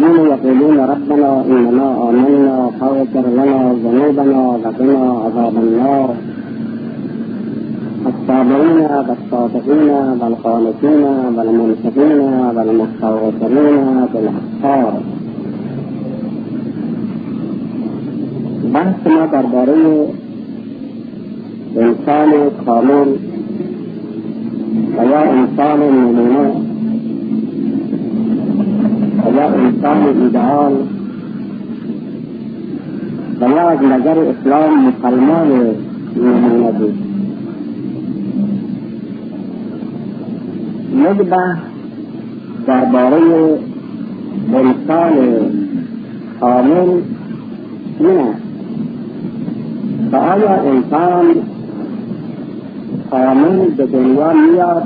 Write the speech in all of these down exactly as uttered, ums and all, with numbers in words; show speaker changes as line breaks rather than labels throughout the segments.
الذين يقولون ربنا إننا آمنا فاغفر لنا ذنوبنا وقنا عذاب النار الصابرين والصادقين والقانتين والمنفقين والمستغفرين بالأسحار. بحث ما درباره انسان کامل و یا انسان نمونه و یا انسان ایدئال و یا از نظر اسلام مسلمان نمونه بود. یک بحث درباره انسان کامل این است و آیا انسان کامل به دنیا میاد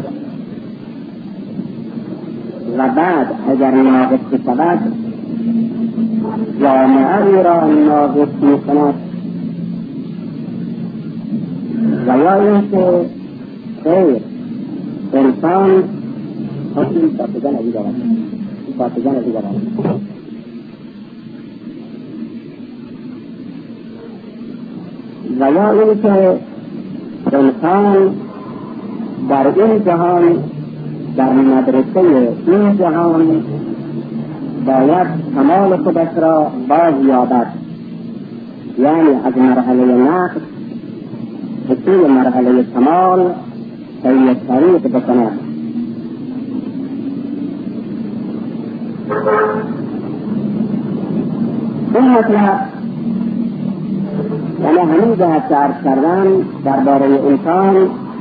و بعد اگر ناقص شود جامعه ای را ناقص میکند و یا اینکه خیر انسان این پاتگان ازی دارد این پاتگان ازی دارد و یا اینکه انسان در این جهان در مدرسه این جهان باید کمال خودش را باز یابد، یعنی از مرحله نقص به سوی مرحله کمال طی طریق بکند. این مطلب یعنی همین جهت که عرض کردن درباره انسان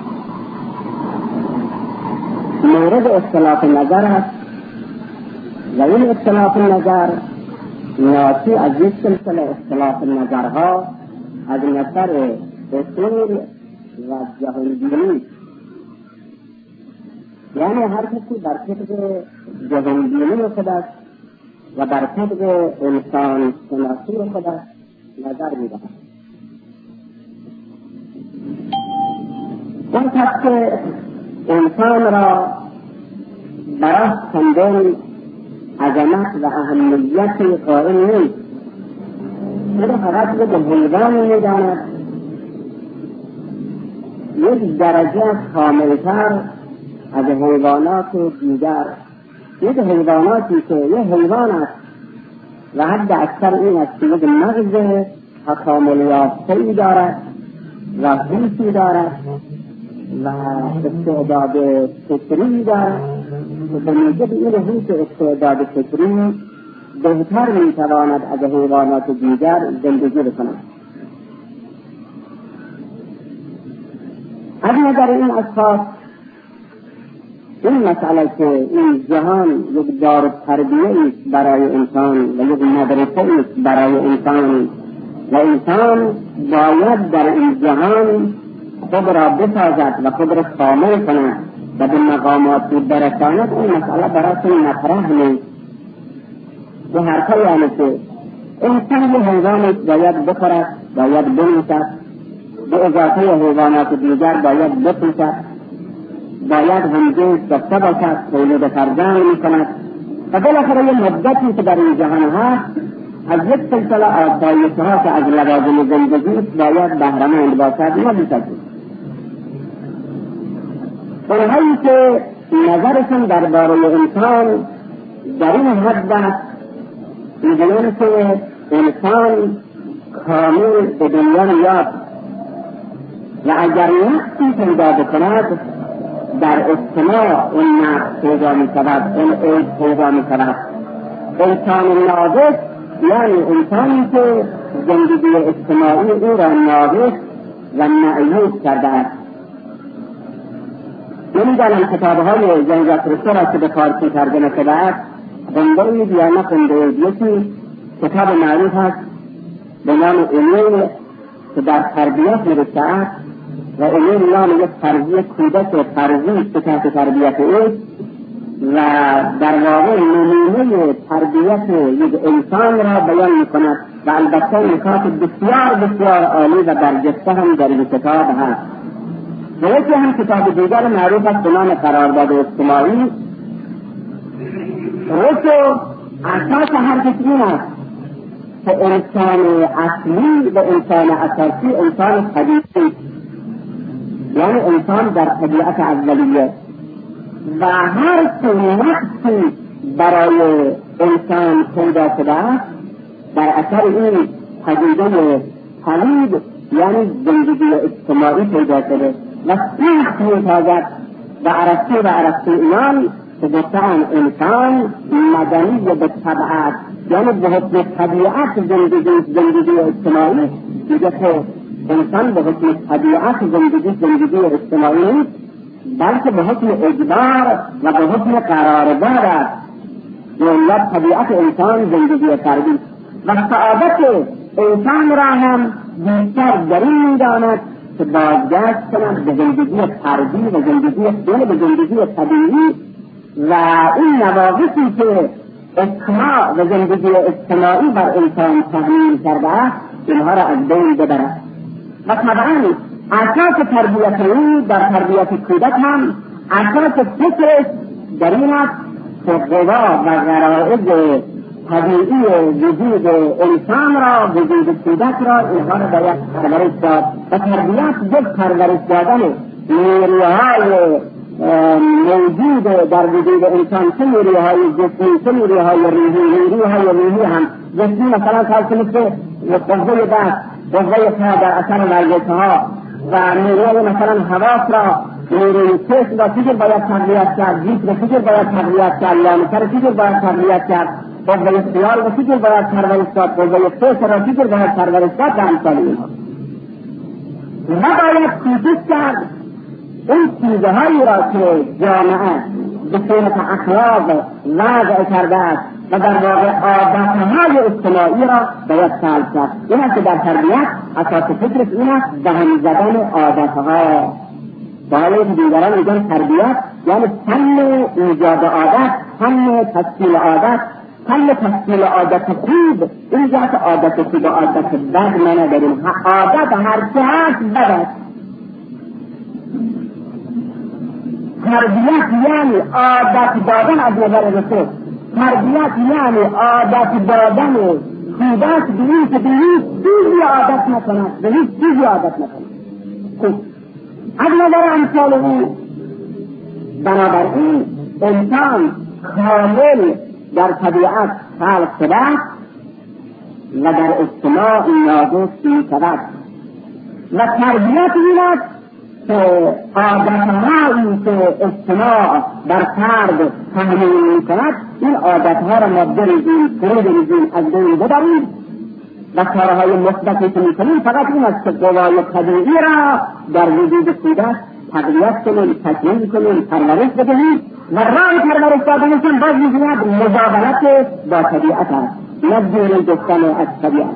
مورد اختلاف نظر است و این اختلاف نظر ناشی از یک سلسله اختلاف نظرها از نظر اصول و جهانبینی، یعنی هر کسی بر طبق جهانبینی خودش و بر طبق انسان شناسی خودش نظر می‌دهد. اون کس که انسان را برای چندان عظمت و اهمیت قائل نیست، او فقط به حیوان می‌داند، یک درجه کاملتر از حیوانات دیگر، یک حیواناتی که یک حیوان است و حد اکثر این است که یک مغز کامل یافته‌ای دارد و هوشی دارد و استعداد فکری دارد و به موجب این هوش استعداد فکری بهتر میتواند از حیوانات دیگر زندگی بکند. از نظر این اساس این مسئله که این جهان یک دار تربیه است برای انسان و یک مدرسه است برای انسان و انسان باید در این جهان خود را بسازد و خود را کامل کند و به مقاماتی برساند، این مسئله برای مطرح نیست. به هر حال یعنی که انسان به حیوان باید بخورد، باید بنوشد، به اضافه حیوانات دیگر باید بپوشد، باید همجنس داشته باشد، تولید فرزند میکند و بالاخره یه مدتی که در این جهان هست از یک سلسله آسایش‌ها که از لوازم زندگی باید بهره‌مند باشد نباشد. اونهایی که نظرشون درباره انسان در این حد است می‌گویند که انسان کامل به دنیا میاد و اگر نقصی پیدا بکند در اجتماع اون نقص پیدا می‌شود، اون عیب پیدا می‌شود. انسان ناقص یعنی انسانی که زندگی اجتماعی او را ناقص و معیوب کرده است. نمی‌دانم کتاب‌های زنجت رسه را که به فارسی ترجمه شده است خونده‌اید یا نخونده‌اید. یکی کتاب معروف است به نام علوم که در تربیت نوشته است و علوم نام یک فرضی کودک فرضی که تحت تربیت اوست و در واقع نمونه تربیت یک انسان را بیان می‌کند و البته نکات بسیار بسیار عالی و برجسته هم در این کتاب هست. و یکی هم کتاب دیگر معروف است به نام قرارداد اجتماعی. رشد اساس هر کسی این است که انسان اصلی و انسان اساسی انسان طبیعی، یعنی انسان در طبیعت اولیه، و هر چه نقصی برای انسان پیدا شده است در اثر این پدیده پلید یعنی زندگی اجتماعی پیدا شده و سیخ میتازد و ارسطو و ارسطویان که گفتن انسان مدنی به طبعت یعنی به حکم طبیعت زندگی زندگی اجتماعی، میگه که انسان به حکم طبیعت زندگی زندگی اجتماعی نیست بلکه به حکم اجبار و به حکم قرارداد است. یا طبیعت انسان زندگی فردی و سعادت انسان را هم بیشتر در این می‌داند که بازگشت کند به زندگی فردی و زندگی یعنی به زندگی طبیعی و این نواقصی که اجتماع و زندگی اجتماعی بر انسان تحمیل کرده است اینها را از بین ببرد. و طبعا اساس تربیت او در تربیت کودک هم اساس فکرش در این است که قوا و غرائز طبیعی وجود انسان را وجود کودک را اینها را باید پرورش داد و تربیت جز پرورش دادن نیروهای موجود در وجود انسان، چه نیروهای جسمی چه نیروهای روحی. نیروهای روحی هم جسمی مثلا کار مثل قوه دست قوه پا در اثر ورزش‌ها و نیروهای مثلا حواس را نیروی چشم را چیزی باید تقویت کرد، جیس را چیزی باید تقویت کرد، لامسه را چیزی باید تقویت کرد، قوه خیال را چیزی باید پرورش داد، قوه فکر را چیزی باید پرورش داد و امثال اینها. و باید کوشش کرد این چیزهایی را که جامعه به صورت اخلاق وضع کرده است و در واقع عادتهای اجتماعی را باید سلب کرد. این است که در تربیت اساس فکرش این است دهن زدن عادتها. باید دیگران میگن تربیت یعنی فن ایجاد عادت، فن تشکیل عادت، فن تشکیل عادت خوب. اینجا که عادت خوب و عادت بد ما نداریم. عادت هر چه هست بد است. تربیت یعنی عادت دادن از نظر رسول. تربیت یعنی عادت دادن کودک به این که به هیچ چیزی عادت نکند، به هیچ چیزی عادت نکند. خوب از نظر امثال او بنابراین انسان کامل در طبیعت خلق شده و در اجتماع ناقص می‌شود و تربیت این است که عادتهایی که اجتماع در فرد تحمیل می‌کند این عادتها را ما بریزیم فرو بریزیم از بین ببریم و کارهای مثبتی که می‌کنیم فقط این است که قوای طبیعی را در وجود کودک تقویت کنیم، تکمیل کنیم، پرورش بدهیم و راه پرورش دادنشان باز می‌گوید مقابلت با طبیعت است، نه دور گفتن از طبیعت.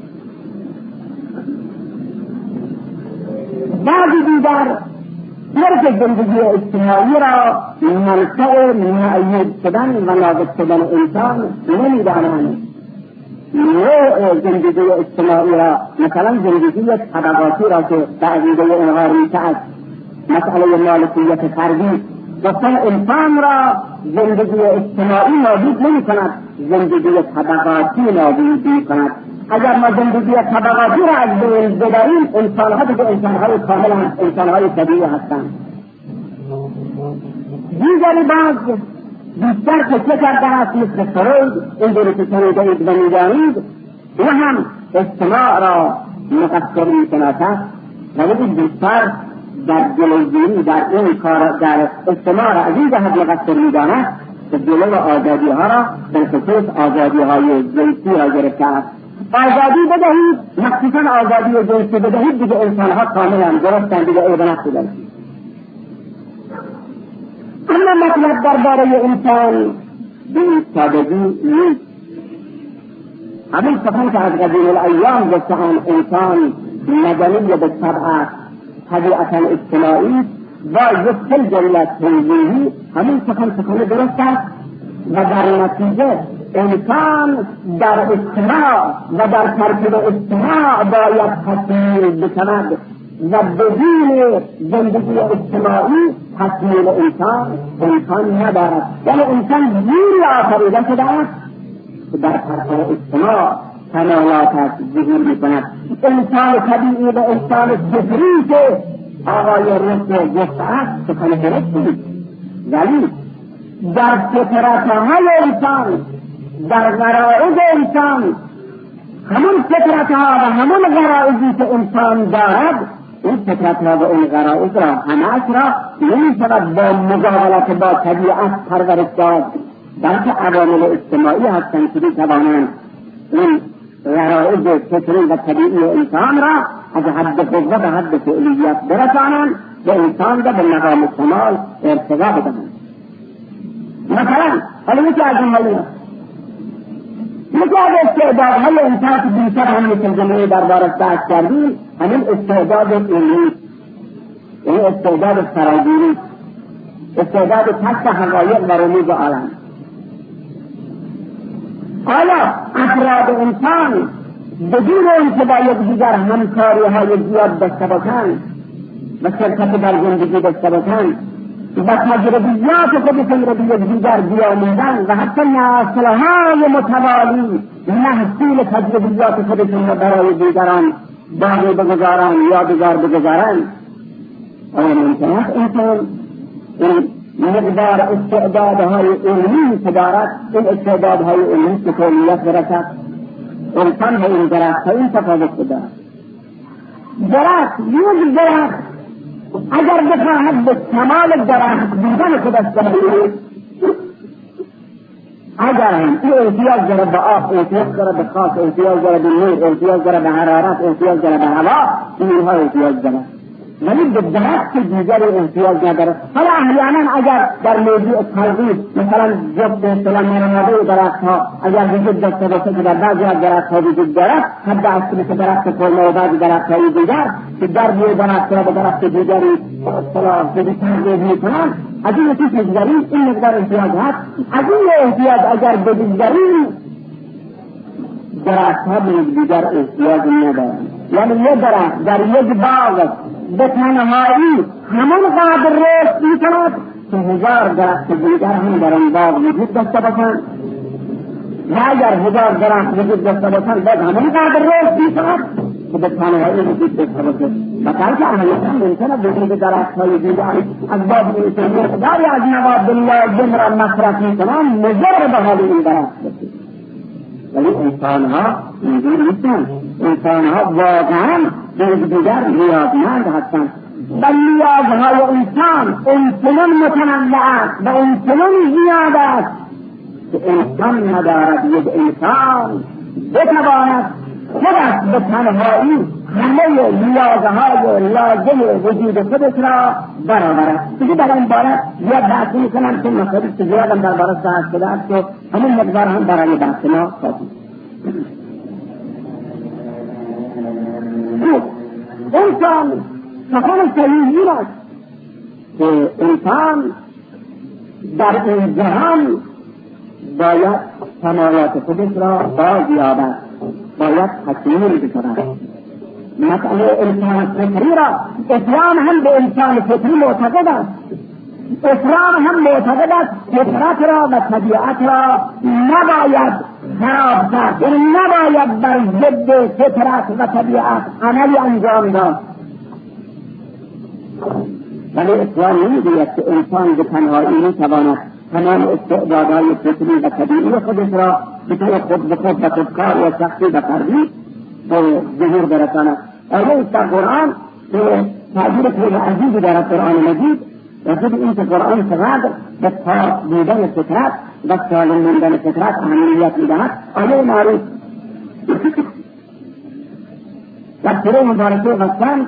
بعضی دیگر درک زندگی اجتماعی را منشأ معیوب شدن و ناقص شدن انسان نمی‌دانند. نوع زندگی اجتماعی را مثلا زندگی طبقاتی را که بعضی دیگر انهار میشه از مسئله مالکیت فردی گفتن انسان را زندگی اجتماعی نابود نمی کند، زندگی طبقاتی نابود می کند. اگر ما زندگی طبقاتی را از بین ببریم انسانها دیگه انسانهای کامل هستند، انسانهای طبیعی هستند. دیگری باز بیشتر تکیه کرده است مثل فروید اینجوری که شنیدید و میدانید او هم اجتماع را مقصر میشناسد ولی بیشتر در جلوگیری در این کار در اجتماع را از این جهت مقصر میداند که جلو آزادی ها را بالخصوص آزادی های جنسی را گرفته است. آزادی بدهید، مخصوصا آزادی جنسی بدهید دیگه انسان ها کاملا درستند، دیگه عیب نقصی دارند. اما مطلب درباره انسان به این سادگی نیست. همین سخن که از قدیم الایام گفته‌اند انسان مدنی به طبع طبیعتا اجتماعی با یک سلسله توضیحی همین سخن سخن درست است و در نتیجه انسان در اجتماع و در ترکیب اجتماع باید تکمیل بکند و بدون زندگی اجتماعی تکمیل انسان انسان ندارد. یعنی انسان جوری آفریده شده است که در پرتو اجتماع کمالاتش ظهور میکند. انسان طبیعی و انسان فطری که آقای رشد گفته است سخن درستی، ولی در فطرتهای انسان، در غرایز انسان، همون فطرتها و همون غرایزی که انسان دارد، این فطرتها و این غرایز را همه‌اش را نمی‌شود با مقابلت با طبیعت پرورش داد، بلکه عوامل اجتماعی هستند که می‌توانند این غرایز فطری و طبیعی انسان را از حد قوه به حد فعلیت برسانند و انسان را به مقام کمال ارتقا بدهند. مثلا حالا یکی از این حالی یکی از استعدادهای انسان که بیشتر همین ترجمه دربارش بحث کردیم، همین استعداد علمی، یعنی استعداد فراگیری، استعداد کشف حقایق و رموز عالم. آیا افراد انسان بدون اینکه با یکدیگر همکاری‌های زیاد داشته باشند و شرکت در زندگی داشته باشند و تجربیات خودشون را به یکدیگر بیاموزند و حتی نسل‌های متوالی محصول تجربیات خودشون را برای دیگران باقی بگذارند، یادگار بگذارند، آیا ممکن است انسان این مقدار استعدادهای علمی که دارد، این استعدادهای علمی به کلیت برسد؟ انسان به این درخت این تفاوت دارد. درخت یک درخت اگر بخواهد به کمال درخت بودن خودش برسد، اگر هم این احتیاج دارد به آب، احتیاج دارد به خاک، احتیاج دارد به نور، احتیاج دارد به حرارت، احتیاج دارد به هوا، اینها احتیاج دارد، ولی به درخت دیگری احتیاج ندارد. حالا احیانا اگر در موضوع تلقیح مثلا جفت اصطلاح مرموده درختها اگر وجود داشته باشه که در بعضی از درختها وجود دارد، حد اصلی که درخت کلمه و بعضی درختهای دیگر که در بیه درخت را به درخت دیگری اصطلاح بدی تغییر میکنند، از این نتیجه بگذاریم این مقدار احتیاج هست. از این احتیاج اگر بگذاریم درختها به دیگر احتیاج ندارند. یعنی یک درخت در یک باغ به تنهایی همون قدر رشد میکند که هزار درخت دیگر هم در آن باغ وجود داشته باشند، و اگر هزار درخت وجود داشته باشند باز همون قدر رشد میکند که به تنهایی وجود داشته باشد. و بلکه احیانا ممکند وجود درختهای دیگر از باب اینکه مقداری از مواد لازم را مصرف میکنند مضر به حال این درخت باشد. ولی انسانها اینجور نیستند. انسانها واقعا به دیگر نیازمند هستند و نیازهای انسان اونچنان متنوع است و اونچنان زیاد است که انسان ندارد یک انسان بتواند خودش به تنهایی همه نیازهای لازم وجود خودش را برآورد. دیگه در این باره یک بحثی میکنم که مصادیق که زیادم در باره بحث شده است و همین مقدار هم برای بحث ما کافی. انسان سخن صحیحی است که انسان در این جهان باید کمالات خودش را بازیابد، باید تکمیل بکند. مسئله انسان فطری را اسلام هم به انسان فطری معتقد است. اسلام هم معتقد است فطرت را و طبیعت را نباید خراب کرد، یعنی نباید بر ضد فطرت و طبیعت عملی انجام داد. ولی اسلام نمیگوید که انسان به تنهایی میتواند تمام استعدادهای فطری و طبیعی خودش را به طور خود به خود و خودکار و شخصی و فردی به ظهور برساند. آیه در قرآن که تعبیر خیلی عزیزی دارد قرآن مجید راجع این که قرآن چقدر به پاک بودن فطرت و سالم ماندن فطرت اهمیت میدهد. آیه معروف در سوره مبارکه قسم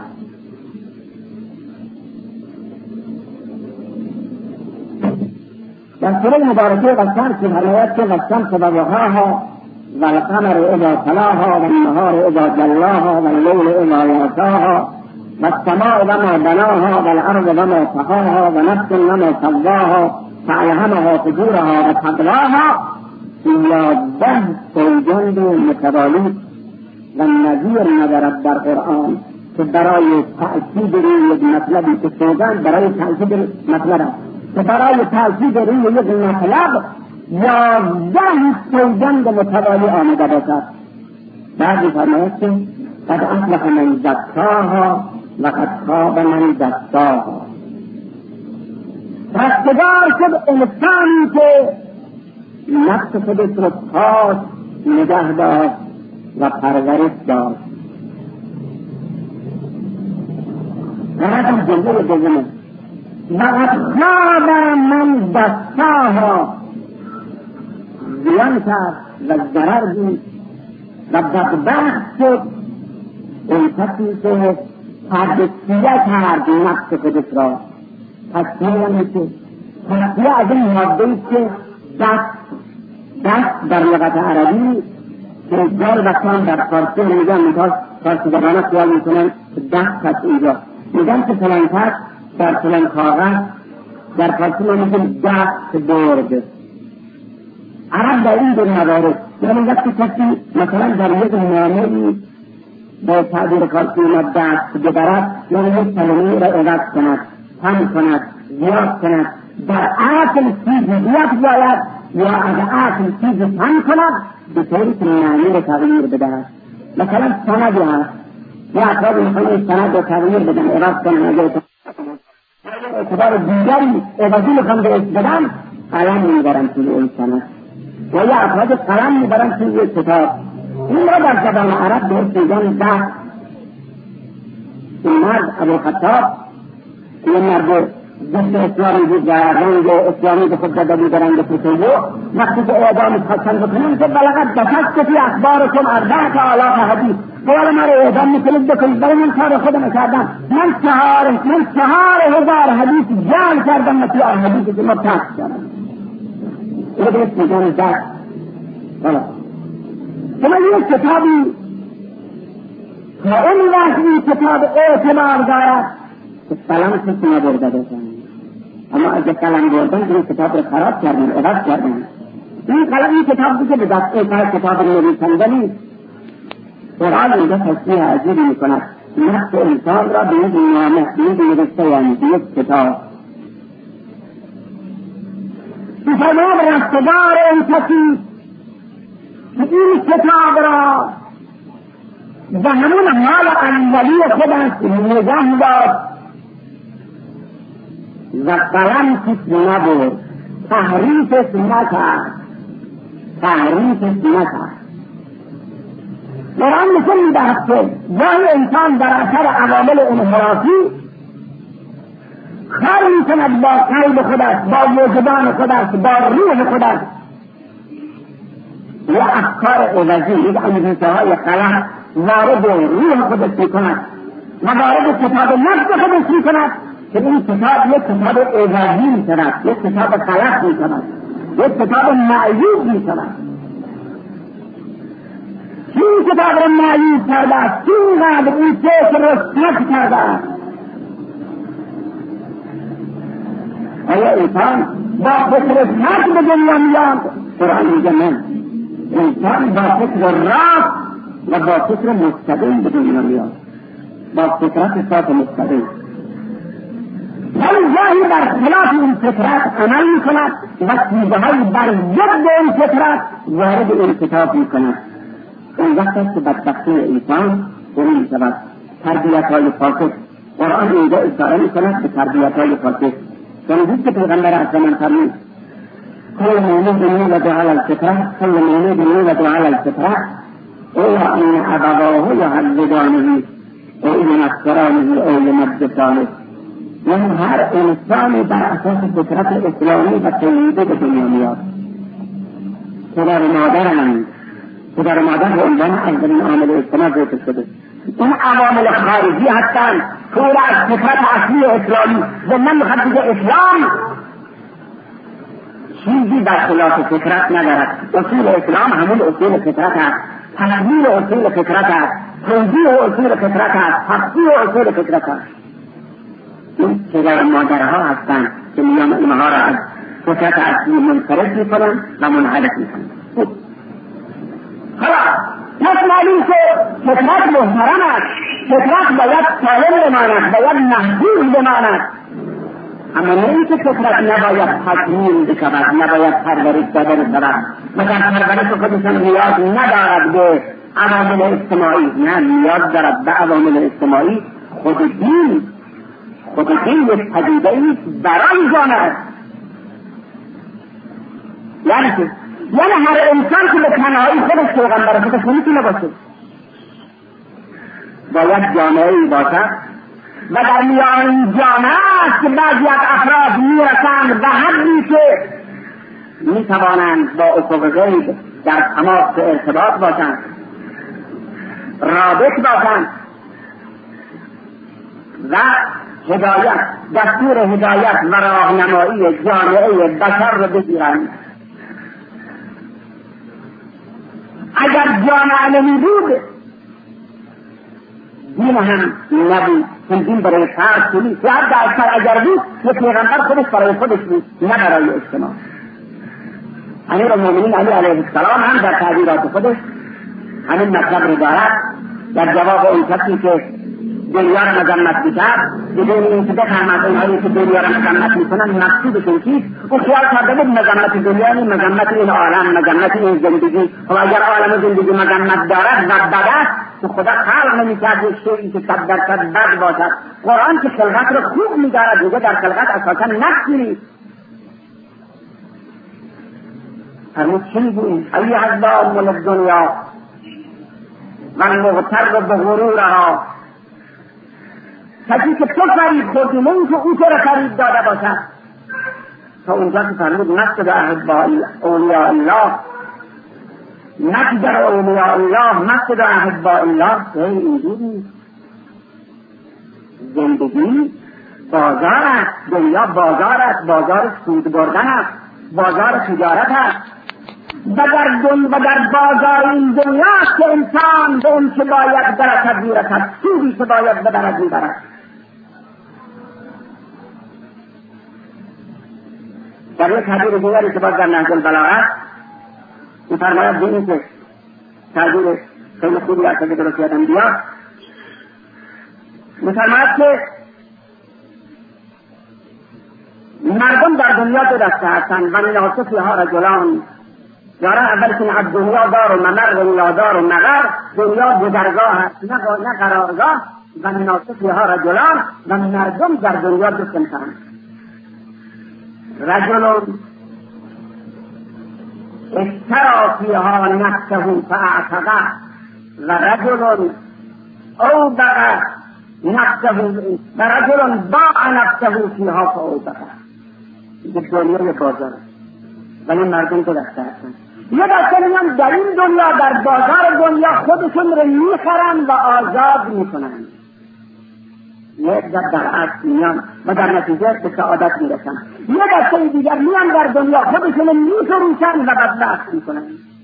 در سوره مبارکه قسم که فرماید که والشمس وضحاها والقمر اذا تلاها والنهار اذا جلاها والليل اذا يغشاها والسماء وما بناها والارض وما طحاها ونفس وما سواها فألهمها فجورها وتقواها یازده سوگند متوالی و نظیر ندارد در قرآن که برای تأکید روی یک مطلبی که سوگند برای تأکید مطلب است که برای تأکید روی یک مطلب یازده سوگند متوالی آمده باشد. بعضی فرماید که قد افلح من زکاها و قد خاب من دساها. رستگار شد انسانی که نفس خودش رو پاک نگه داشت و پرورش داشت. غرض جمله دومه و قد خاب من دساها، زیان کرد و ضرر بود و بدبخت شد اون کسی که تجزیه کرد نفس خودش را. تجزیه میشه تجزیه از این مادهی که دست دست در لغت عربی که جای وقتان در فارسی میگن میگن فارسی زبانه خیال میکنن دست هست اینجا، میگن که فلان کس در فلان کاغذ در فارسی ما میگن دست برد. عرب در این دور موارد یعنی وقتی کسی مثلا در یک نامه‌ای با تعبیر فارسی ما دست ببرد یعنی یک کلمه را عوض کند، کم کند، زیاد کند، در اصل چیز زیاد باید یا از اصل چیز کم کند به طوری که معنی را تغییر بدهد. مثلا سندی هست یا افراد میخواهی سند را تغییر بدن، عوض کنن، اگر اعتبار دیگری عوضی میخوان بهش بدن قلم میبرن توی این سند و یا افراد قلم میبرن توی یک کتاب. این را در زبان عرب بهش میگن دست. این مرد ابوالخطاب این مرد ضد اسلامی بود و رنگ اسلامی به خود داده بود رنگ فتوو. وقتی که اعدامش خواستن بکنن که بلغت دست فی اخبارکم اربعة آلاف حدیث، قول ما رو اعدام میکنید بکنید، برای من کار خودم کردم، من چهار من چهار هزار حدیث جعل کردم و توی آن حدیثی که مبتحث کردم. اینو بهش میگن دست. شما یک کتابی تا این وقت این کتاب اعتبار دارد که قلم کسی نبرده باشن، اما اگه قلم بردن این کتاب رو خراب کردن، عوض کردن. این قلم این کتاب دیگه به دست ایتای کتاب نویسنده نیست. قرآن اینجا تصریح عجیبی میکند نفس انسان را به یک نامه به یک نوشته یعنی به یک کتاب بفرماد رستگار این کسی این کتاب را به همون حال اولی خودش نگه داد و قلم کس نبرد، تحریفش نکرد تحریفش نکرد. قرآن نشون میدهد که گاهی انسان در اثر عوامل انحرافی خر میکند با قلب خودش، با وجدان خودش، با روح خودش و افکار عوضی یک اندیشه های غلط وارد روح خودش میکند و وارد کتاب نفس خودش میکند که این کتاب یک کتاب عوضی میشود، یک کتاب غلط میشود، یک کتاب معیوب میشود. این کتاب را معیوب کرده است، اینقدر این فکر را سخت کرده است. آیا انسان با فکر سخت به دنیا میاد؟ قرآن میگه نه، انسان با فکر راست و با فکر مستقیم به دنیا میاد، با فکرت صاف مستقیم. ولی جاهی بر خلاف این فکرت عمل میکند و چیزهایی بر ضد این فکرت وارد این کتاب میکند. اون وقت است که بدبختی انسان فرو میشود. تربیت‌های فاسد، قرآن اینجا اشاره میکند به تربیت‌های فاسد. شنیدید که پیغمبر اکرم فرمود كل مولود يولد على الفطرة كل مولود يولد على الفطرة إلا أن أبواه يهودانه أو ينصرانه أو يمجسانه. یعنی هر انسانی بر اساس فطرت اسلامی و تولیده به دنیا میاد. پدر و مادرم پدر و مادر به عنوان اولین عامل اجتماع ذکر شده. این عوامل خارجی هستند که او را از فطرت اصلی اسلامی و من میخواد دیگه اسلام چیزی در خلاف فطرت ندارد. اصول اسلام همون اصول فطرت است، تحمیل اصول فطرت است، توجیه اصول فطرت است، تفسیر اصول فطرت است. این پدر و مادرها هستند که میان اینها را از فطرت اصلی منصرف میکنند و منحرف میکنند. حالا پس معلوم که فطرت محترم است، فطرت باید سالم بماند، باید محفوظ بماند. اما نه اینکه فطرت نباید تکمیل بشود، نباید پرورش داده بشود. مثلا پرورش خودشان نیاز ندارد به عوامل اجتماعی، نه نیاز دارد به عوامل اجتماعی. خود دین خود دین یک پدیده ایست برای جامعه. یعنی که یعنی هر انسان که به تنهایی خودش پیغمبر خودش نمیتونه باشه، باید جامعه‌ای باشد و در میان این جامعه است که بعضی از افراد میرسند به حدی که میتوانند با افق غیب در تماس ارتباط باشند، رابط باشند و هدایت، دستور هدایت و راهنمایی جامعه بشر را بگیرند. اگر جامعه نمی بود دین هم نبود، چون دین برای فرد کنی که حتی اکثر اگر بود یه پیغمبر خودش برای خودش بود، نه برای اجتماع. امیر المؤمنین علی علیه السلام هم در تعبیرات خودش همین مطلب رو دارد. در جواب اون کسی که دنیا را مذمت میکرد، بدون اینکه بفهمد اونهایی که دنیا را مذمت میکنن مقصودشون چیست، او خیال کرده بود مذمت دنیا این مذمت این عالم، مذمت این زندگی. و اگر عالم زندگی مذمت دارد و بد است که خدا خلق نمیکرد شیئی که صد درصد بد باشد. قرآن که خلقت را خوب میدارد، میگه در خلقت اساسا نقصی نیست. فرمود چی میگوییم؟ ایها الضال الدنیا و المغتر بغرورها، کسی که تو فرید خوردی نه اینکه او تو را فرید داده باشد. تا اونجا که فرمود نقصد احباء اولیاء الله، نقدر اولیاء الله نقصد احباء الله. اینجوری زندگی بازار است، دنیا بازار است، بازار سود بردن است، بازار تجارت است. و در دن و در بازار این دنیا است که انسان به اون که باید برکت میرسد، سودی که باید بدرد میبرد. در یک حدیث دیگری که باز در نهج البلاغه می‌فرماید ببینید که تعبیر خیلی خوبی است که درست یادم بیاد. می‌فرماید که مردم در دنیا دو دسته هستند و الناس فیها رجلان. یارا اول که از دنیا دار و ممر و یا دار و مغر، دنیا گذرگاه است نه قرارگاه. و الناس فیها رجلان، و مردم در دنیا دو صنفند. رجل اشترى فيها نفسه فاعتقه و رجل اوبق نفسه و رجل باع نفسه فيها فاوبقه. این دنیای بازار ولی مردم تو دسته هستن. یه دسته میان در این دنیا در بازار دنیا خودشون رو میخرن و آزاد میکنن. یک دست در عرض میان و در نتیجه به سعادت میرسن. یه دسته دیگر میان در دنیا خودشون میفروشن و بدبخت میکنن.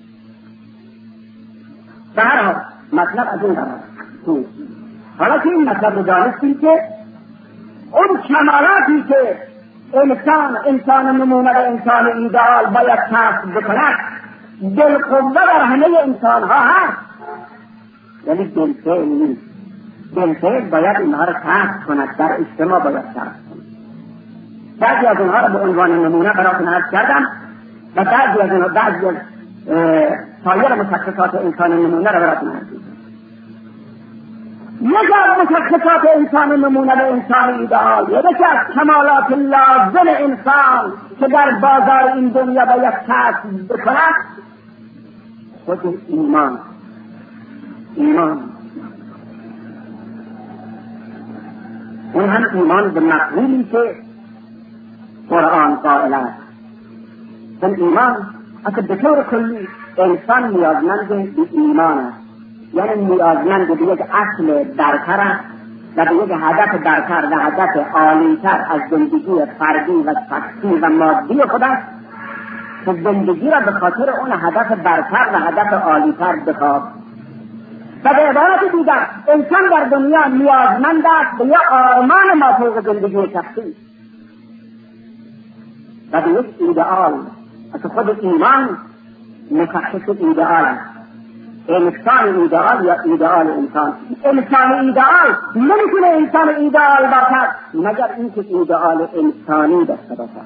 به هر حال مطلب از این قرار. حالا که این مطلب رو دانستیم که اون کمالاتی که انسان انسان نمونه و انسان ایدئال باید کسب بکند، دلقوه در همه انسان ها هست، ولی دلفعل نیست. دلفعل باید اینها را کسب کند، در اجتماع باید کسب کند. بعضی از اونها را به عنوان نمونه براتون عرض کردم و بعضی از اونها بعضی از سایر مشخصات انسان نمونه را براتون عرض کردم. یکی از مشخصات انسان نمونه و انسان ایدئال، یکی از کمالات لازم انسان که در بازار این دنیا باید کسب بکند، خود ایمان. ایمان اون هم ایمان به مفهومی که قرآن قائل است. چون ایمان اصلا به طور کلی انسان نیازمند به ایمان است، یعنی نیازمند به یک اصل برتر است و به یک هدف برتر و هدف عالی‌تر از زندگی فردی و شخصی و مادی خود است که زندگی را به خاطر اون هدف برتر و هدف عالی‌تر بخواد. و به عبارت دیگر انسان در دنیا نیازمند است به یک آرمان مافوق زندگی شخصی و به یک ایدئال. از خود ایمان مشخص ایدئال است. انسان ایدئال یا ایدئال انسان. انسان ایدئال نمیتونه انسان ایدئال باشد مگر اینکه ایدئال انسانی داشته باشد.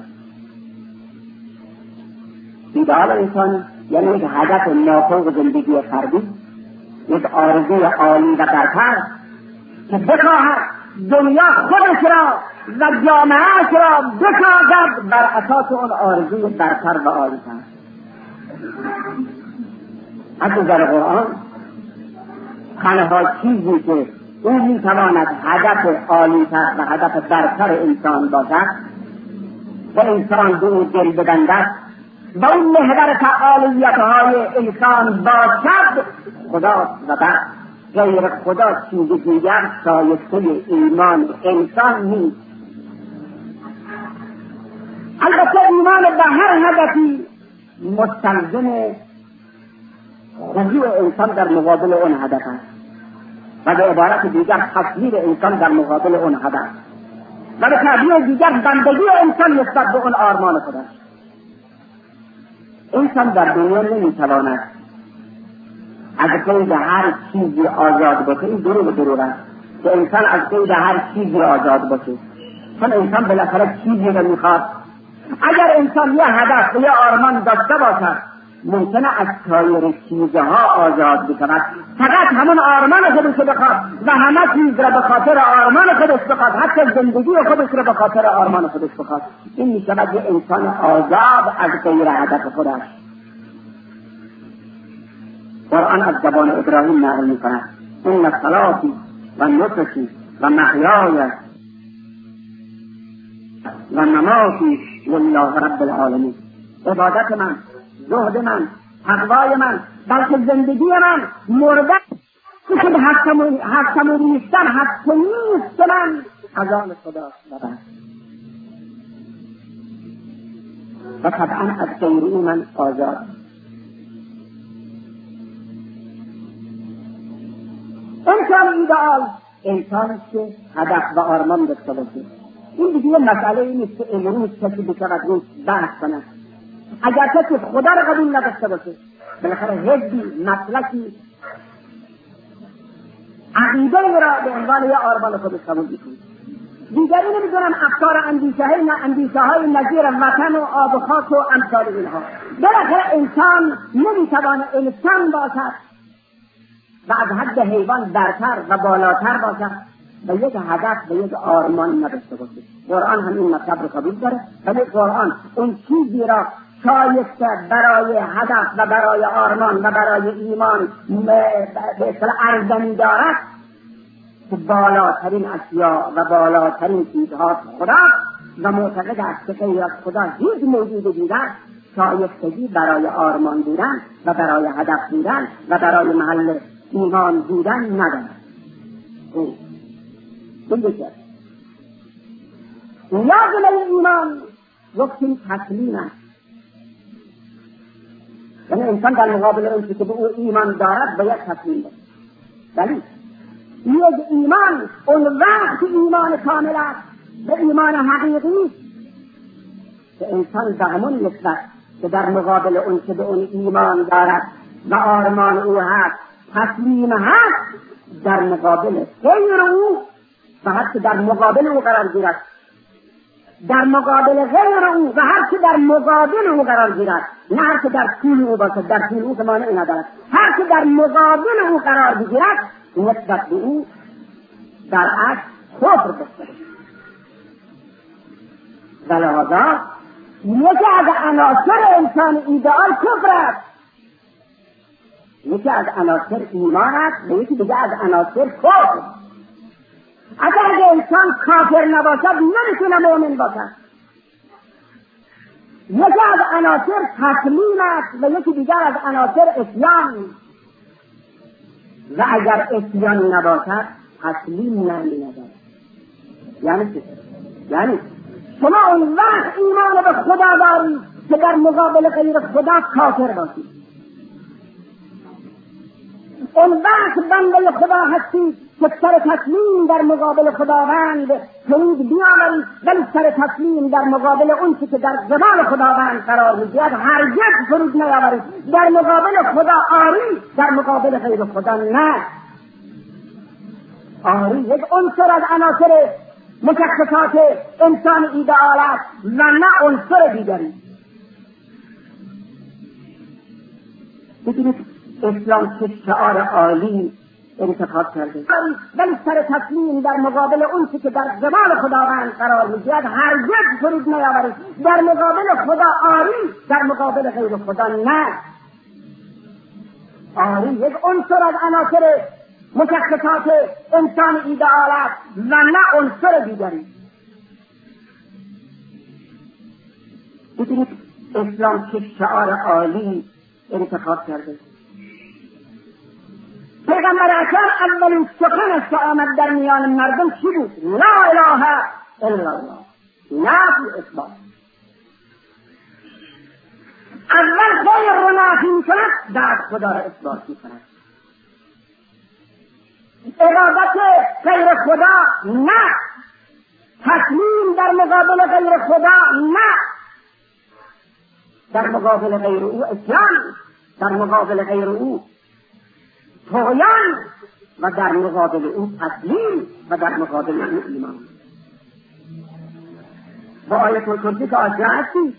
ایدئال انسانی یعنی یک هدف نافوق زندگی فردی، یک آرزوی عالی و برتر که بخواهد دنیا خودش را و جامعهش را بسازد بر اساس اون آرزوی برتر و عالی‌تر. از نظر قرآن تنها چیزی که او میتواند هدف عالی‌تر و هدف برتر انسان باشد و انسان به او دل ببندد و اون محور فعالیت‌های انسان باشد خداست و بس. غیر خدا چیز دیگر شایسته ایمان انسان نیست. البته ایمان به هر هدفی مستلزم خضوع انسان در مقابل اون هدف است و به عبارت دیگر تصویر انسان در مقابل اون هدف و به تعبیر دیگر بندگی انسان نسبت به اون آرمان خودش. انسان در دنیا نمیتواند از قید هر چیزی آزاد باشه. این دروغ دروغ است که انسان از قید هر چیزی آزاد باشه، چون انسان بالاخره چیزی رو میخواد. اگر انسان یه هدف و یه آرمان داشته باشد ممکنه از سایر چیزها آزاد بشود، فقط همون آرمان خودش بخواد و همه چیز را به خاطر آرمان خودش بخواد، حتی زندگی خودش را به خاطر آرمان خودش بخواد. این میشود یه انسان آزاد از غیر هدف خودش. قرآن از زبان ابراهیم نقل میکند ان صلاتی و نسکی و محیای و مماتی لله رب العالمین. عبادت من، زهد من، تقوای من، بلکه زندگی من، مردن که به حقم و ریستن حق نیست من از آن خداست و بس. و طبعا از غیر او من آزاد. انسان ایدئال انسان که هدف و آرمان داشته باشه. این دیگه مسئله این نیست که امروز کسی بشود روش بحث کنه. اگر کسی خدا را قبول نداشته باشه بالاخره حزبی مسلکی عقیده را به عنوان یه آرمان خودش قبول میکنه. دیگری نمیدونن افکار اندیشه های اندیشه های نظیر وطن و آب و خاک و امثال اینها. بالاخره انسان نمیتوانه انسان باشد و از حد حیوان برتر و بالاتر باشد و یک هدف و یک آرمان نداشته باشه. قرآن هم این مطلب رو قبول داره، ولی قرآن اون چیزی را شایسته برای هدف و برای آرمان و برای ایمان به اصطلاح ارزنی دارد که بالاترین اشیا و بالاترین چیزها خدا و معتقد است که غیر از خدا هیچ موجود دیگر شایستگی برای آرمان بودن و برای هدف بودن و برای محل ایمان بودن ندارد. این بسید نیاز ایمان وقتی تسلیم است، یعنی انسان در مقابل اون که به او ایمان دارد باید تسلیم باشد. ولی یک ایمان اون وقت ایمان کامل است به ایمان حقیقی که انسان به همون نسبت که در مقابل اون که به اون ایمان دارد و آرمان او هست تسلیم هست، در مقابل غیر او و هر که در مقابل او قرار گیرد، در مقابل غیر او و هر که در مقابل او قرار گیرد، نه هر که در طول او باشد، در طول او که مانع ندارد، هر که در مقابل او قرار بگیرد نسبت به او در اصل کفر بسته. و لحاظا یکی از عناصر انسان ایدئال کفر است، یکی از عناصر ایمان است و یکی دیگه از عناصر کفر. اگر انسان کافر نباشد نمیتونه مؤمن باشد. یکی از عناصر تسلیم است و یکی دیگر از عناصر اسیان. و اگر اسیان نباشد تسلیم ندارد. یعنی چه؟ یعنی شما اون وقت ایمان به خدا دارید که در مقابل غیر خدا کافر باشید. اون وقت بنده خدا هستید که سر تسلیم در مقابل خداوند فرود بیاورید، ولی سر تسلیم در مقابل اون که در زبان خداوند قرار میگیرد هرگز فرود نیاورید. در مقابل خدا آری، در مقابل غیر خدا نه. آری یک عنصر از عناصر مشخصات انسان ایدئال است و نه عنصر دیگری. ببینید اسلام چه شعار عالی انتخاب کرده، ولی سر تسلیم در مقابل اون که در زبان خداوند قرار میگیرد هرگز فرود نیاورید. در مقابل خدا آری، در مقابل غیر خدا نه. آری یک عنصر از عناصر مشخصات انسان ایدئال است و نه عنصر دیگری. ببینید اسلام چه شعار عالی انتخاب کرده. پیغمبر اکرم اولین سخنش که آمد در میان مردم چی بود؟ لا اله الا الله، نفی اثبات. اول غیر رو نفی میکند، بعد خدا را اثبات میکند. عبادت غیر خدا نه، تسلیم در مقابل غیر خدا نه، در مقابل غیر او اسلام، در مقابل غیر او طغیان و در مقابل او تسلیم و در مقابل او ایمان. با آیت الکرسی که آشنا هستی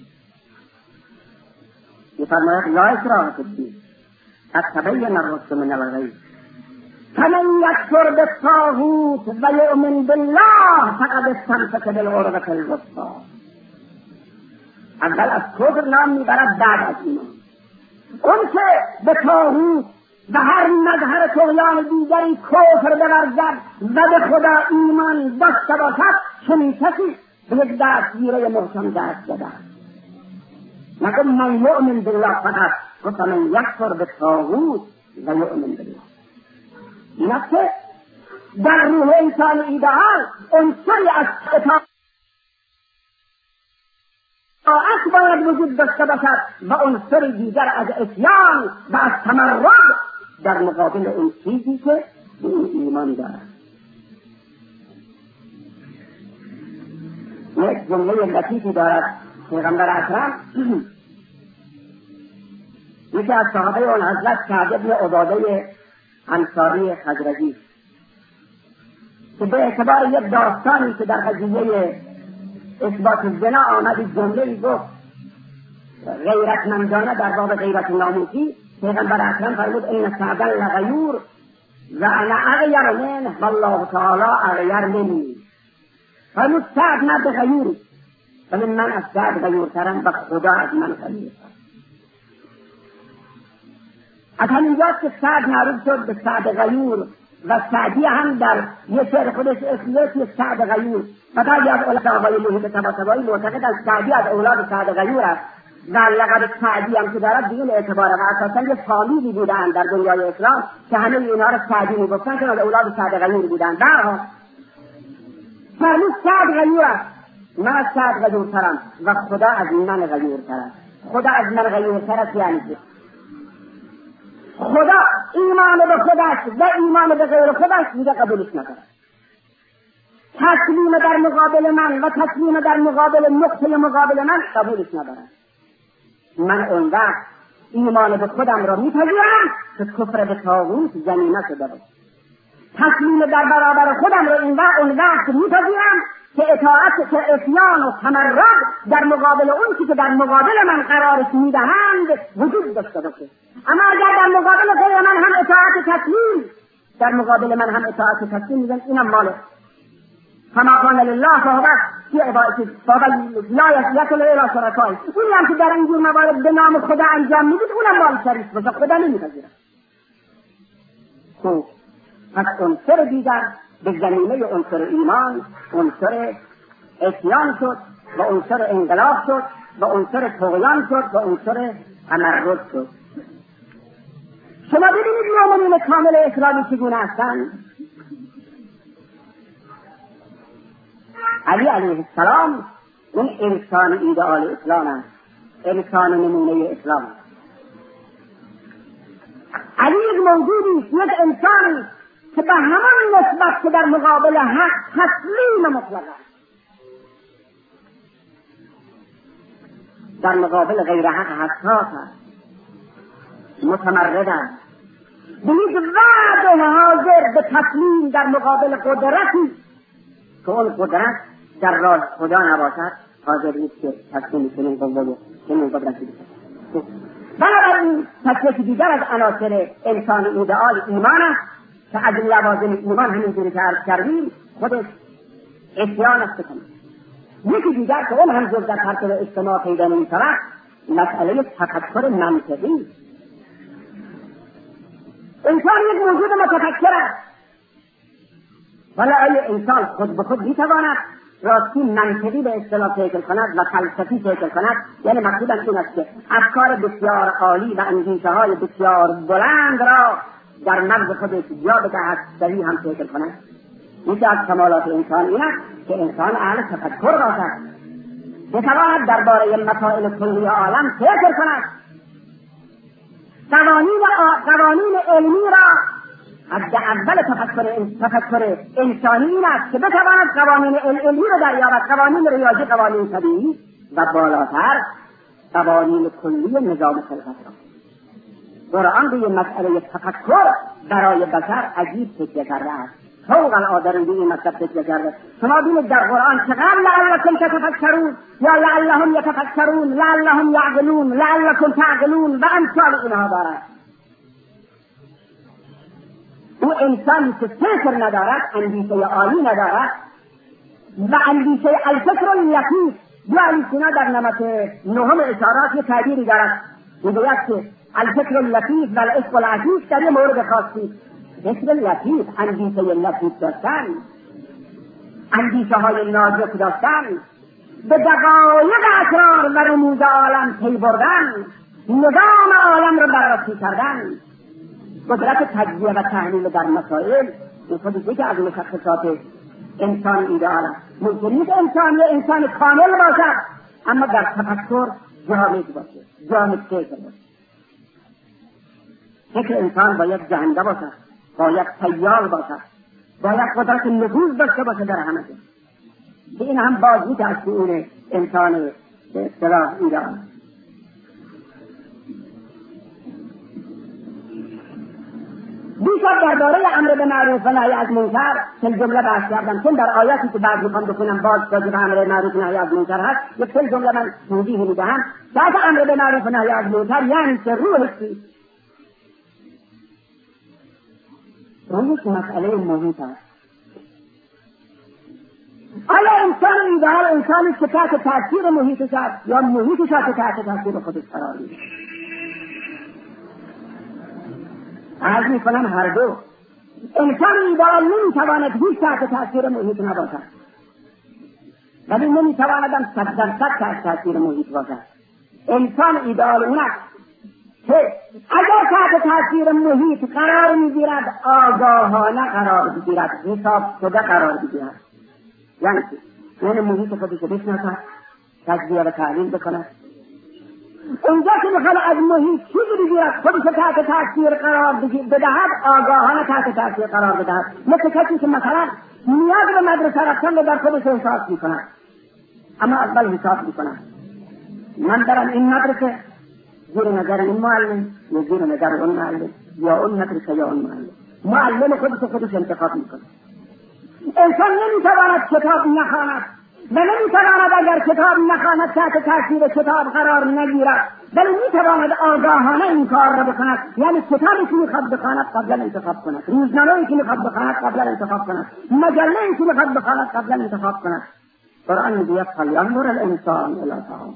می‌فرماید لا اکراه فی الدین قد تبین الرشد من الغی فمن یکفر بالطاغوت و یؤمن بالله فقد استمسک بالعروة الوثقی. اول از کفر نام میبرد، بعد از ایمان. اون که به طاغوت و هر مظهر طغیان دیگری کفر بورزد و به خدا ایمان داشته باشد، چنین کسی به یک دستگیره محکم دست زده است. نگه من یؤمن بالله فقط، گفت من یکفر بالطاغوت و یؤمن بالله. این است که در روح انسان ایدئال عنصری از اطاعت باید وجود داشته باشد و عنصر دیگر از عصیان و از تمرد در مقابل اون چیزی که به اون ایمان دارد. یک جمله لطیفی دارد پیغمبر اکرم. یکی از صحابه اون حضرت سعد بن عباده انصاری خزرجی که به اعتبار یک داستانی که در قضیه اثبات زنا آمد جمله‌ای گفت غیرتمندانه در باب غیرت ناموسی، پیغمبر اکرم فرمود این سعدا لغیور و انا اغیر منه والله تعالی اغیر منی. فرمود سعد مرد غیوری، ولی من از سعد غیورترم و خدا از من غیورترم. از همینجاست که سعد معروف شد به سعد غیور و سعدی هم در یک شعر خودش اسمیتی سعد غیور و بعضی از اولاد آقای محیط طباطبایی معتقد از سعدی از اولاد سعد غیور است و لقب سعدی هم که دارد بدون اعتباره و اساسا یک فامیلی بودن در دنیای اسلام که همه اینها را سعدی میگفتن که از اولاد سعد غیور بودن. درها فرمود سعد غیور است، من از سعد غیورترم و خدا از من غیورترم. خدا از من غیورتر است یعنی چه؟ خدا ایمان به خودش و ایمان به غیر خودش دیگه قبولش نکنه. تسلیم در مقابل من و تسلیم در مقابل نقطه مقابل من قبولش ندارم. من اون وقت ایمان به خودم را میپذیرم که کفر به طاغوت زمینه شده بود. تسلیم در برابر خودم را این وقت اون وقت میپذیرم که اطاعت که عصیان و تمرد در مقابل اون که در مقابل من قرارش میدهند وجود داشته باشه. اما اگر در مقابل غیر من هم اطاعت تسلیم، در مقابل من هم اطاعت تسلیم میگن اینم ماله فما کان لله فهو فی عبادته فهو لا یصل الی شرکائه. اونی هم که در اینجور موارد به نام خدا انجام میدید اونم مال شریک باشه، خدا نمیپذیره. خب پس عنصر دیگر به زمینه عنصر ایمان عنصر عصیان شد و عنصر انقلاب شد و عنصر طغیان شد و عنصر تمرد شد. شما ببینید مؤمنین کامل اسلامی چگونه هستند. علی علیه السلام اون انسان ایدئال اسلام است، انسان نمونه اسلام است. علی یک موجودی یک انسانی که به همان نسبت که در مقابل حق تسلیم مطلقا، در مقابل غیر حق حساس است، متمرد است، به هیچ وعده حاضر به تسلیم در مقابل قدرتی که اون قدرت در راه خدا نباشد حاضر نیست که تسلیم چنین قوه و چنین قدرتی باشد. بنابراین پس یکی دیگر از عناصر انسان ایدئال ایمان است که از لوازم ایمان همینجوری که عرض کردیم خودش اسیان است کنید. یکی دیگر که اون هم جز در ترتیب اجتماع پیدا نمی‌شود مسئله تفکر منطقی. انسان یک موجود متفکر است، ولی آیا انسان خود به خود میتواند راستی منطقی به اصطلاح فکر کند و فلسفی فکر کند؟ یعنی مقصودم این است که افکار بسیار عالی و اندیشه های بسیار بلند را در مغز خودش جا بدهد سریع هم فکر کند. یکی از کمالات انسان این است که انسان اهل تفکر باشد، بتواند درباره مسائل کلی عالم فکر کند، قوانین قوانین علمی را حد اول تفکر تفکر انسانی این است که بتواند قوانین علمی را دریابد، قوانین ریاضی، قوانین طبیعی و بالاتر قوانین کلی نظام خلقت را. قرآن به این مسئله تفکر برای بشر عجیب فکر کرده است، فوق العاده به این مطلب فکر کرده. شما ببینید در قرآن چقدر لعلکم تتفکرون یا لعلهم یتفکرون، لعلهم یعقلون، لعلکم تعقلون و امثال اینها دارد. او انسانی که فکر ندارد، اندیشه عالی ندارد و اندیشه الفکر اللطیف، یا علیسینا در نمط نهم اشارات یه تعبیری دارد، میگوید که الفکر اللطیف و العشق العفیف در یه مورد خاصی. فکر لطیف، اندیشه لطیف داشتن، اندیشه های نازک داشتن، به دقایق اسرار و رموز عالم پی بردن، نظام عالم را بررسی کردن، قدرت تجزیه و تحلیل در مسائل، این خودش یکی از مشخصات انسان ایدئال است. ممکن نیست انسان یا انسان کامل باشد اما در تفکر جامد باشه، جامد فکر باشه. فکر انسان باید جهنده باشد، باید سیال باشد، باید قدرت نفوذ داشته باشه در همه جا. که این هم بازی که از شئون انسان به اصطلاح ایدئال. بیشتر درباره امر به معروف و نهی از منکر کل جمله بحث کردم، چون در آیاتی که بعد میخوام بخونم باز راجع به امر به معروف و نهی از منکر هست، یک کل جمله من توضیح میدهم. ذات امر به معروف و نهی از منکر یعنی که روح چیست؟ روحش مسئله محیط است. آیا انسان ایدئال انسانی که تحت تاثیر محیطش است یا محیطش است تحت تاثیر خودش قرار می‌گیرد؟ عرض میکنم هر دو. انسان ایدئال نمیتواند هیچ تحت تاثیر محیط نباشد، ولی نمیتواند صد درصد تحت تاثیر محیط باشد. انسان ایدئال اون است که اگر تحت تاثیر محیط قرار میگیرد آگاهانه قرار بگیرد، حساب شده قرار بگیرد. یعنی یعنی محیط خودش بشناسد، تجزیه و تحلیل بکند. اونجا که میخواد از محیط چیزی بگیرد خودش تحت تاثیر قرار بدهد، آگاهانه تحت تاثیر قرار بدهد. مثل کسی که مثلا نیاز به مدرسه رفتن رو در خودش احساس میکند، اما اول حساب میکند من برم این مدرسه زیر نظر این معلم یا زیر نظر اون معلم یا اون مدرسه یا اون معلم. معلم خودش خودش انتخاب میکنه. انسان نمیتواند کتاب نخواند و نمیتواند اگر کتاب نخواند تحت تاثیر کتاب قرار نگیرد، ولی میتواند آگاهانه این کار را بکند. یعنی کتابی که میخواد بخواند قبلا انتخاب کند، روزنامه‌ای که میخواد بخواند قبلا انتخاب کند، مجله‌ای که میخواد بخواند قبلا انتخاب کند. قرآن میگوید فلینظر الانسان الی طعامه.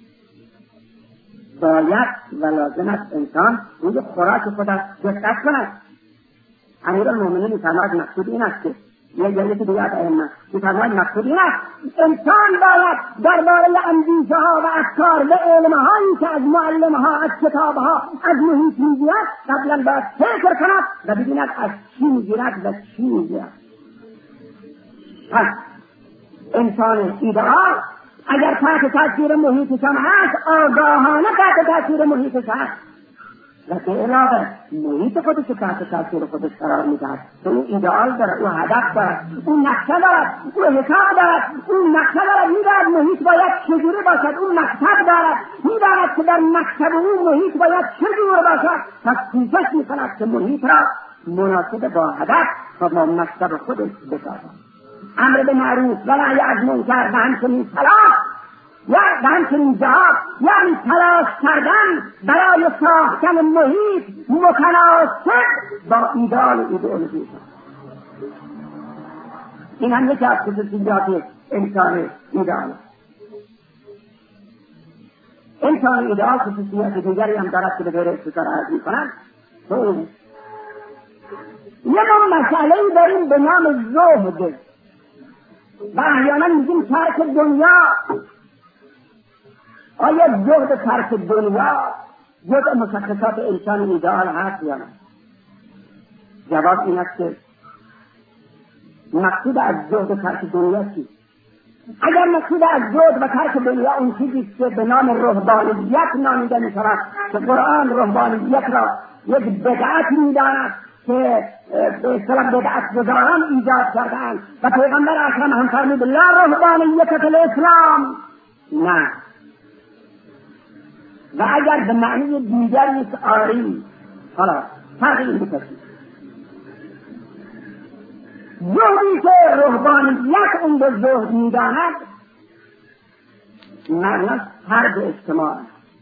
باید و لازم است انسان روی خوراک خودش دقت کند. امیرالمؤمنین میفرماید مقصود این است که یا یکی دیگه از ائمه میفرماید مقصود این است انسان باید درباره اندیشه ها و افکار و علمهایی که از معلم ها، از کتاب ها، از محیط میگیرد قبلا باید فکر کند و ببیند از چی میگیرد و چی میگیرد. پس انسان ایدئال اگر تحت تاثیر محیطش هم هست، آگاهانه تحت تاثیر محیطش هست، و به علاوه محیط خودش تحت تاثیر خودش قرار میدهد. تو اون ایدئال داره، اون هدف داره، اون نقشه دارد، اون حساب دارد، اون نقشه دارد، میداند محیط باید چجوری باشد، اون مکتب دارد، میداند که در مکتب اون محیط باید چجور باشد. پس کوشش میکند که محیط را مناسب با هدف و با مکتب خودش بسازد. امر به معروف و نهی از منکر و همچنین صلاح یا همچنین جهاد، یعنی تلاش کردن برای ساختن محیط متناسب با ایدئال ایدئولوژی. این هم یکی از خصوصیات انسان ایدئال. انسان ایدئال خصوصیات دیگری هم دارد که به غیر اختصار عرض می‌کنم. یه ما مسئله‌ای داریم به نام زهد و احیانا میگیم ترک دنیا. آیا زهد ترک دنیا جزء مشخصات انسان ایدئال هست یا نه؟ جواب این است که مقصود از زهد ترک دنیا چیست؟ اگر مقصود از زهد و ترک دنیا اون چیزی که به نام رهبانیت نامیده می شود که قرآن رهبانیت را یک بدعت می‌داند که به اصطلاح بدعت گذاران ایجاد کردند و پیغمبر اکرم هم فرمود لا رهبانیت فی الاسلام، نه. و اگر به معنی دیگری است آری، حالا فرقی این بکشید. زهدی که رهبانیت اون به زهد می‌داند معنیش طرد اجتماع،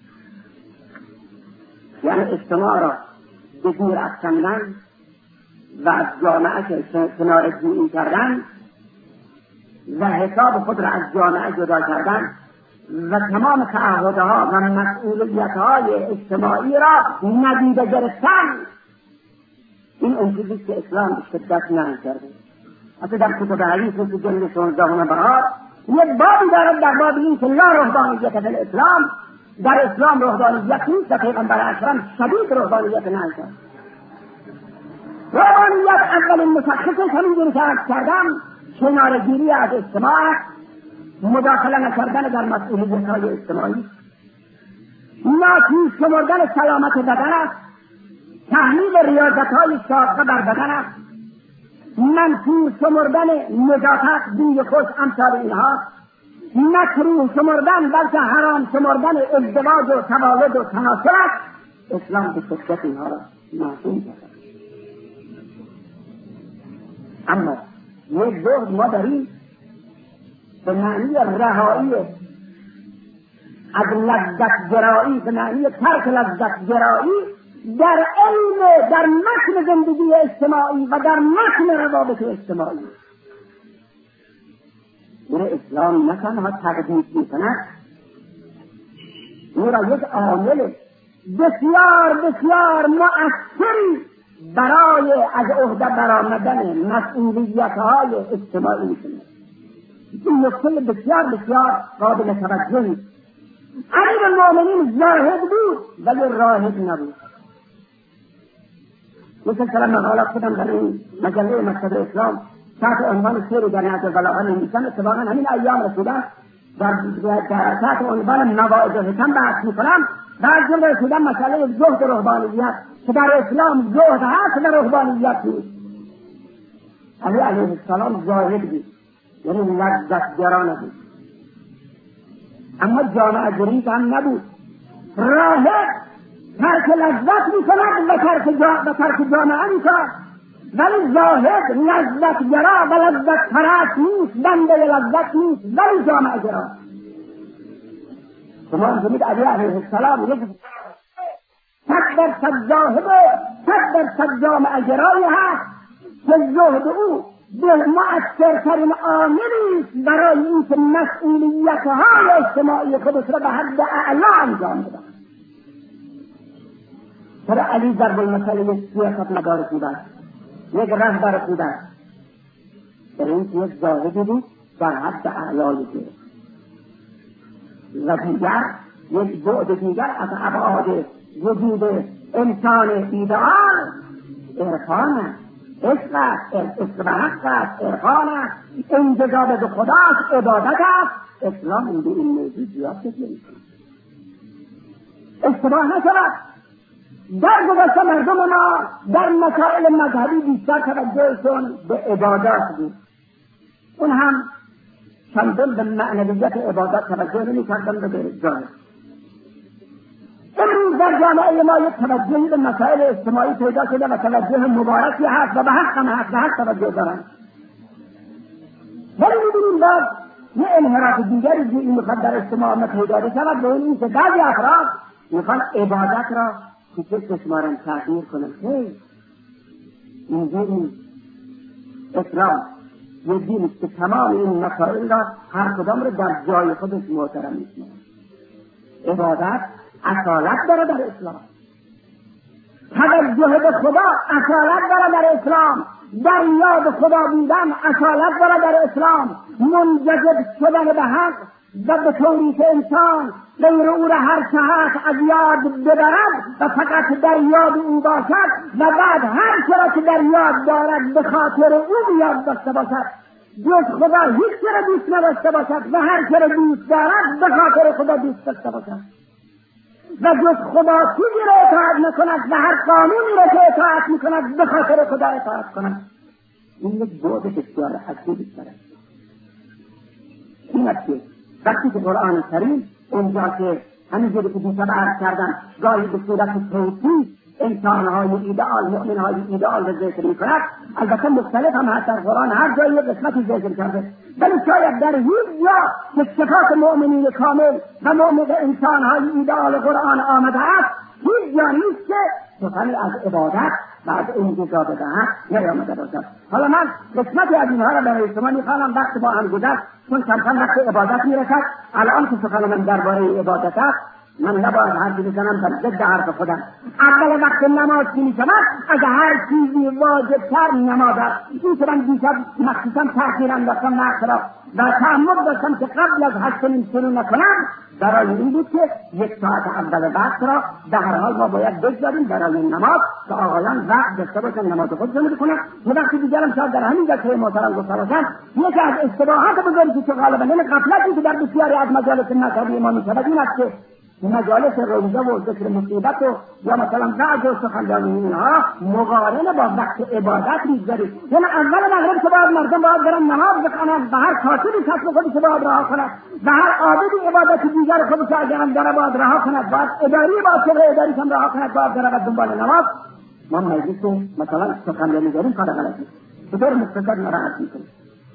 یعنی اجتماع را به دور افکندن و از جامعه کنار جویی کردن و حساب خود را از جامعه جدا کردن و تمام تعهدها و مسئولیت‌های اجتماعی را ندیده گرفتن. این اون چیزی که اسلام به شدت نهی کرده. حتی در کتب حدیث مثل جلد شانزدهم بهار یک بابی دارد در باب این که لا رهبانیت فی الاسلام، در اسلام رهبانیت نیست و پیغمبر اکرم شدید رهبانیت نهی کرد. رهبانیت اولین مشخصش همین که عرض کردم کناره‌گیری از اجتماع، مداخله نکردن در مسئولیت‌های اجتماعی، ناچیز شمردن سلامت بدن است، تحمیل ریاضت‌های شاقه بر بدن است، منفور شمردن نجاست بوی خوش امثال اینها، مکروه شمردن بلکه حرام شمردن ازدواج و تولد و تناسل است. اسلام به شدت اینها را نافی کرده. اما یک زهد ما داریم به معنی رهایی از لذت گرایی، به معنی ترک لذت گرایی در علم، در متن زندگی اجتماعی و در متن روابط اجتماعی. این اسلام نه تنها تقدیس می‌کند، این را یک عامل بسیار بسیار مؤثری برای از عهده برآمدن مسئولیت‌های اجتماعی می‌کند. این نکته بسیار بسیار قابل توجهی است. امیرالمؤمنین زاهد بود ولی راهب نبود. مثل سلام مقالات خودم در این مجله مکتب اسلام تحت عنوان سیر در نهج البلاغه نویسم، اتفاقا همین ایام رسیدم در تحت عنوان مواعظ و حکم بحث میکنم و از جمله رسیدم مسئله زهد و رهبانیت که در اسلام زهد هست و رهبانیت نیست. علی علیه السلام زاهد بود، یعنی لذتگرا نبود، اما جامعه گریز هم نبود. راهب ترک لذت میکند و ترک جا... و ترک جامعه میکند، ولی زاهد لذتگرا و لذت پرست نیست، بنده لذت نیست ولی جامعه گرا. شما می‌بینید علی علیه السلام یک صد درصد زاهد و صد درصد جامعه گرایی هست که زهد او به مؤثرترین عاملی است برای اینکه مسئولیت‌های اجتماعی خودش را به حد اعلی انجام بدهد. چرا علی ضرب المثل یک سیاست مدار بودند، یک رهبر بودند، در این که یک زاهدی بود در حد اعلای گرفت و دیگر یک بعد دیگر از ابعاد وجود انسان ایدئال عرفان است، عشق است، عشق به حق است، عرفان است، انجذاب به خداست، عبادت است. اسلام این این موضوع زیاد فکر می‌کند. اشتباه نشود در گذشته مردم ما در مسائل مذهبی بیشتر توجهشون به عبادات بود، اون هم چندان به معنویت عبادت توجه نمی‌کردن به غیر ظاهر. امروز در جامعه ما یک توجهی به مسائل اجتماعی پیدا شده و توجه مبارکی هست و به حق هم هست، به حق توجه دارن. ولی می‌بینیم باز یه انحراف دیگری که این می‌خواد در اجتماع ما پیدا بشود، به این که بعضی افراد می‌خوان عبادت را که چشمارن تغییر کنن. هی اینجوری اسلام یه دین است که تمام این مسائل را هر کدام را در جای خودش محترم می‌شمارد. عبادت اصالت داره در اسلام، توجه به خدا اصالت داره در اسلام، در یاد خدا بودن اصالت داره در اسلام، منجذب شدن به حق و به طوری که انسان غیر او را هر چه هست از یاد ببرد و فقط در یاد او باشد و بعد هر چه را که در یاد دارد به خاطر او یاد داشته باشد، جز خدا هیچ چه را دوست نداشته باشد و هر چه را دوست دارد به خاطر خدا دوست داشته باشد و جز خدا چیزی را اطاعت نکند و هر قانونی را که اطاعت میکند به خاطر خدا اطاعت کند. این یک بعد بسیار حسیبی دارد. این است که وقتی که قرآن کریم اونجا که همینجوری که دیشب عرض کردم گاهی به صورت توصیف انسانهای ایدئال، مؤمنهای ایدئال را ذکر میکند، البته مختلف هم هست در قرآن، هر جایی یک قسمتی ذکر کرده، ولی شاید در هیچ جا که صفات مؤمنین کامل و مؤمن انسانهای ایدئال قرآن آمده است هیچ جا نیست که سخنی از عبادت و از انجزا بدهد نیامده باشد. حالا من قسمتی از اینها را برای شما میخوانم، وقت با هم گذشت چون کم کم وقت عبادت میرسد. الان که سخن من درباره عبادت است، من نباید حرفی بزنم در ضد حرف خودم. اول وقت نماز که میشود از هر چیزی واجبتر نماز است. این که من دیشب مخصوصا تأخیر انداختم وقت را و تعمد داشتم که قبل از هشت و نیم شروع نکنم، برای این بود که یک ساعت اول وقت را در هر حال ما باید بگذاریم برای نماز که آقایان وقت داشته باشن نماز خودشون بکنن. یه وقتی دیگرم شاید در همین جلسه محترم گفته باشن، یکی از اشتباهات بزرگی که غالبا این غفلتی که در بسیاری از مجالس مذهبی ما میشود این است که مجالس روزه و ذکر مصیبت و یا مثلا بعض و سخنرانی اینها مقارنه با وقت عبادت میگذارید. یعنی اول مغرب که باید مردم باید برن نماز بخوانند و هر کاسبی کسب خودش باید رها کند و هر عابدی عبادت دیگر خودش اگر هم داره باید رها کند، باید اداری باشه و اداری هم رها کند، باید برود دنبال نماز. ما مجلس مثلا سخنرانی داریم کار غلطی به طور مختصر ناراحت میکنیم.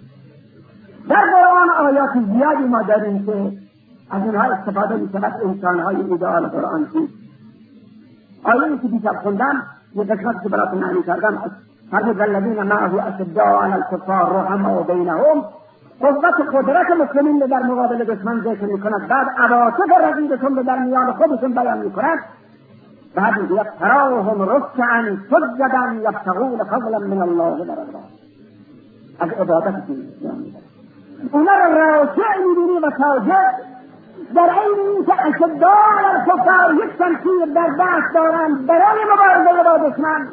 در قرآن آیات زیادی ما داریم که از اینها استفاده می‌شود انسان‌های ایدئال قرآن چیست. آیه‌ای که دیشب خوندم یه قسمتی که براتون معنی کردم، فرمود الذین معه اشداء علی الکفار رحماء بینهم، قوت قدرت مسلمین در مقابل دشمن ذکر می‌کند، بعد عواطف رقیبشون به در میان خودشون بیان می‌کند، بعد میگه تراهم رکعا سجدا یبتغون فضلا من الله و رضوانه. از عبادت می‌کنند اونا را راکع می‌بینی و ساجد، در این این که اشداء الکفار یک شمشیر در دست دارند برای مبارزه با دشمن،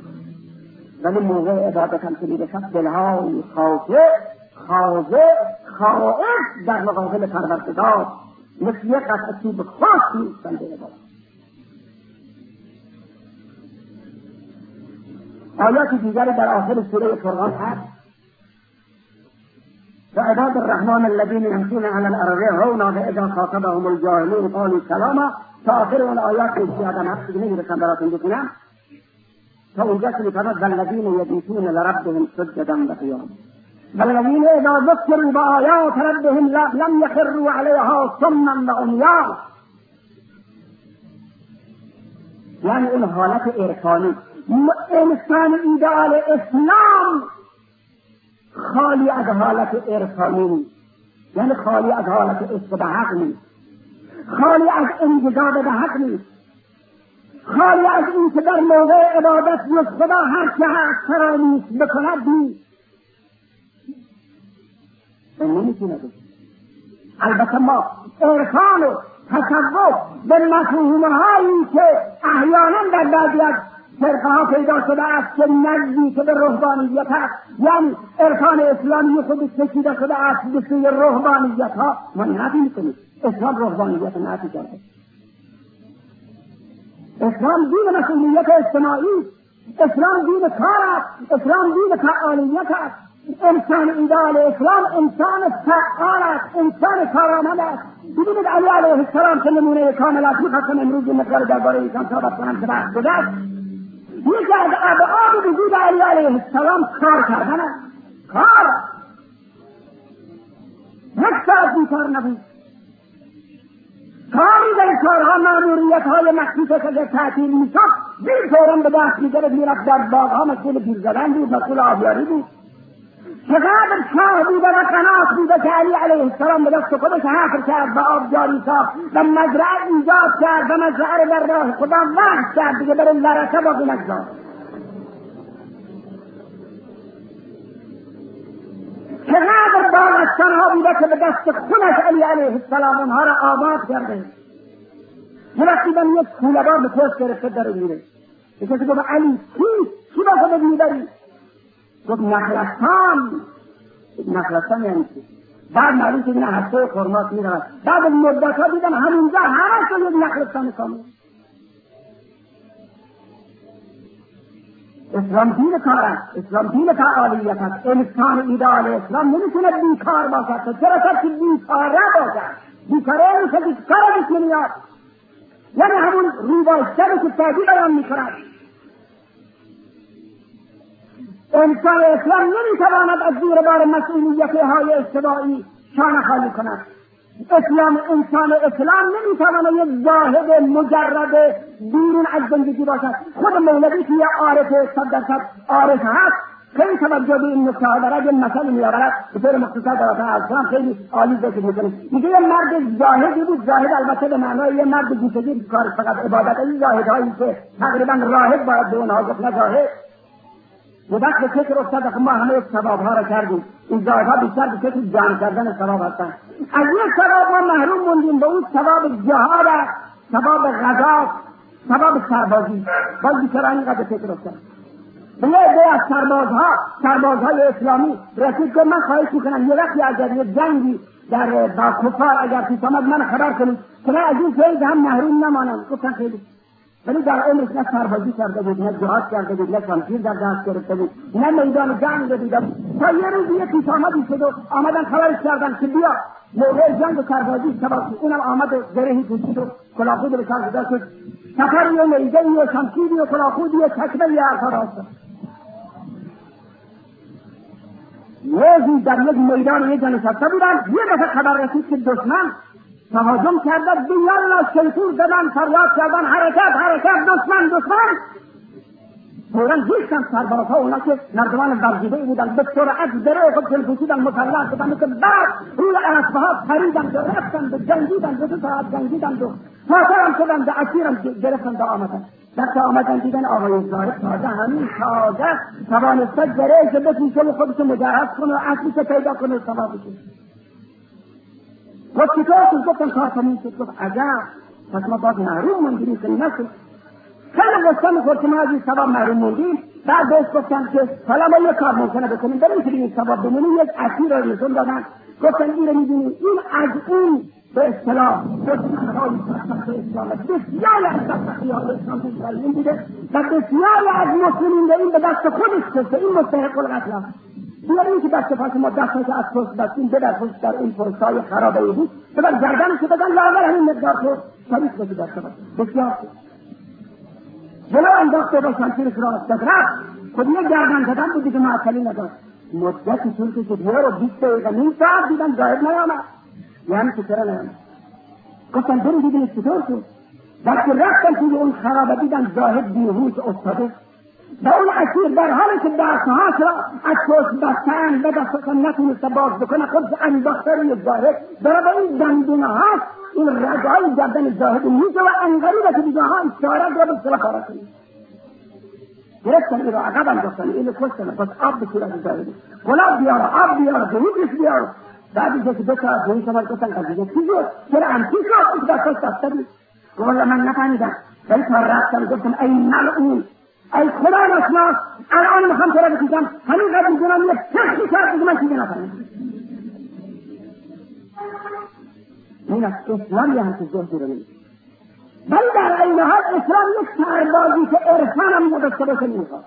ولی موقع عبادت هم که میرسد دلهای خاشع خاضع خائف در مقابل پروردگار مثل یک قطعه چوب خاک می‌ایستند به عبادت. آیات دیگری در آخر سوره فرقان هست وعباد الرحمن الذين يمشون على الأرض هونا فإذا خاطبهم الجاهلون قالوا سلاما. تا آخر اون آیات که زیادم هست دیگه نمیرسم براتون بکنم تا اونجا که میفرماد والذین یبیتون لربهم سجدا وقیاما والذین اذا ذکروا بآیات ربهم لم یخروا علیها صما وعمیا. یعنی این حالت عرفانی انسان ایدئال اسلام خالی از حالت عرفانی نیست، یعنی خالی از حالت عشق به حق نیست، خالی از انجذاب به حق نیست، خالی از این که در موقع عبادت جز خدا هر چه هست فراموش بکند نیست. این نمیتونه بشه. البته ما عرفان و تصوف به مفهومهایی که احیانا در بعضی از فرقه ها پیدا شده است که نزدیک به رهبانیت است، یعنی عرفان اسلامی خودش کشیده شده است به سوی رهبانیت ها، ما نفی میکنیم. اسلام رهبانیت نفی کرده. اسلام دین مسئولیت اجتماعی، اسلام دین کار است، اسلام دین فعالیت است. انسان ایدال اسلام انسان فعال است، انسان کارآمد است. ببینید علی علیه السلام که نمونه کامل است. می‌خواستم امروز این مقدار درباره ایشان صحبت کنم که بحث گذشت. یکی از ابعاد وجود علی علیه السلام کار کردن است. کار یک ساعت بیکار نبود. کاری در کارها مأموریت های مخصوص که تعطیل میشد دیر فوراً به دست میگرفت میرفت در باغها مسئول پیر زدن بود، مسئول آبیاری بود. چقدر شاه بوده و قناعت بوده که علی علیه السلام به دست خودش حفر کرد و آب جاری ساخت و مزرعه ایجاد کرد و مزرعه در راه خدا وقف کرد دیگه برای لرکه باقی نگذاشت. چقدر باغستانها بوده که به دست خودش علی علیه السلام اونها را آباد کرده. یه وقتی من یک کوله‌بار به پشت گرفته داره میره. یه کسی گفت علی چی؟ چی با خودت میبری؟ گفت نخلستان. نخلستان یعنی چی؟ بعد معلوم شد این هسته خرمات میرود. بعد مدت ها دیدم همینجا همه شد یک نخلستان کامل. اسلام دین کار است، اسلام دین فعالیت است. انسان ایدال اسلام نمیتونه بیکار باشد. چرا کسی بیکاره باشد؟ بیکاره میشه که کارش نمیاد. یعنی همون روباشتر که سادی بیان میکند. انسان اسلام نمیتواند از زیر بار مسئولیت های اجتماعی شانه خالی کند. اسلام انسان اسلام نمیتواند یک زاهد مجرد بیرون از زندگی باشد. خود مولوی که یه عارف صد درصد عارف هست خیلی توجه به این نکته ها دارد. یه مثل میآورد به طور مختصر در اسلام خیلی عالی ذکر میکنه. میگه یه مرد زاهدی بود. زاهد البته به معنای یه مرد گوشه‌گیر کار فقط عبادت. این زاهدهایی که تقریبا راهب باید به اونها گفت، نه زاهد. یه وقت به فکر افتاد که ما همه ثوابها را کردیم. این زاهدها بیشتر به فکر جمع کردن ثواب هستند. از یک ثواب ما محروم موندیم، به اون ثواب جهاد است، ثواب غزا، ثواب سربازی. باز بیشتر اینقدر فکر افتاد. به یه عده از سربازها، سربازهای اسلامی رسید که من خواهش میکنم یه وقتی اگر یه جنگی در با کفار اگر پیش آمد من خبر کنید که من از این فیض هم محروم نمانم. گفتن خیلی. ولی در عمرش نه سربازی کرده بود، نه جهاد کرده بود، نه شمشیر در دست گرفته بود، نه میدان جنگ دیده بود. تا یه روز یه پیش آمدی شد و آمدن خبرش کردن که بیا موقع جنگ و سربازی سباسی. اونم آمد و زرهی پوشید و کلاهخود به سر گذاشت. سفر یه میدانی و شمشیری و کلاهخودی و تکبه یه حرفا راست. روزی در یک میدان یه جا نشسته بودن، یه دفعه خبر رسید که دشمن تهاجم کردن، بیالا شیطور زدن، فریاد کردن حرکت حرکت دشمن دشمن. فوراً جیشتن سربازها اونا که مردمان برگیده بودن به سرعت زره خود جل پوشیدن مسلح شدن که بعد روی اسبها پریدن و رفتن به جنگیدن به دو ساعت جنگیدن و فاترم شدن به اسیرم گرفتن و آمدن. وقتی آمدن دیدن آقای زاهد تازه همین تازه توانسته زره که بپوشه و خودش مجهز کنه و اسبش پیدا کنه و ثواب بشه. گفت چطور شد؟ گفتم کار تموم شد. گفت عجب، پس ما باز محروم موندیم که نشد. خیلی غصه می‌خورد که ما از این ثواب محروم موندیم. بعد بهش گفتم که حالا ما یک کار ممکنه بکنیم، بریم که این ثواب بمونیم. یک اسیر رو نشون دادن، گفتن این رو می‌بینیم، این از این به اصطلاح دشمن‌های سرسخت اسلام بسیاری از سرسختی‌های اسلام این بوده و بسیاری از مسلمین به این به دست خودش کشته. این مستحق القتل است. دیگر این که دست پاس ما دست که از پشت بستیم به در پشت در این پرسای خرابه بود به در گردنش که بگن لاغر همین مقدار که شریف بگی دست پاس بسیار شد جلو انداخته با شمشیرش را استد رفت. خود یه گردن زدن بودی که معطلی نداشت. مدتی طول کشید یه رو بیست دقیقه نیم ساعت دیدن ظاهر نیامد. یعنی که چرا نیامد؟ گفتن بریم دیدیم چطور شد. وقتی رفتن توی اون خرابه دیدن زاهد بیهوش افتاده و اون اسیر در حالی که دستهاش را از پشت بستن و دستهاش نتونسته باز بکنه خودش انداخته روی زاهد داره به این دندونه هاست این رگهای گردن زاهد میشه و انقریبه که دیگه ها اشاره را به صلاح کارا کنید. گرفتن این را عقب انداختن اینو کشتن. پس آب بسیار از زاهد گلاب بیاره آب بیاره بهیدش بیاره. بعدی که دو ساعت بهی سوال کشتن قضیه چی شد؟ چرا همچی شد؟ این دستاش دسته بود. گفت من نفهمیدم. ولی تا رفتم گفتم ای ملعون ای خدا نشناس الان میخوام تو را بکشم همین قدر میکنم یک تختی کرد که من چیزی نفهمیدم. این از اسلام یه همچه زهدی رو نمیشه. ولی در عین حال اسلام یک سربازی که عرفان هم نداشته باشه میخواد.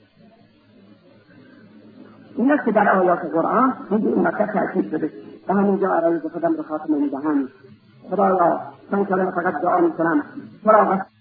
این است که در آیات قرآن میگه این مطلب تأکید شده. و همینجا عرایز خودم رو خاتمه میدهم. خدایا من کلمه فقط دعا میکنم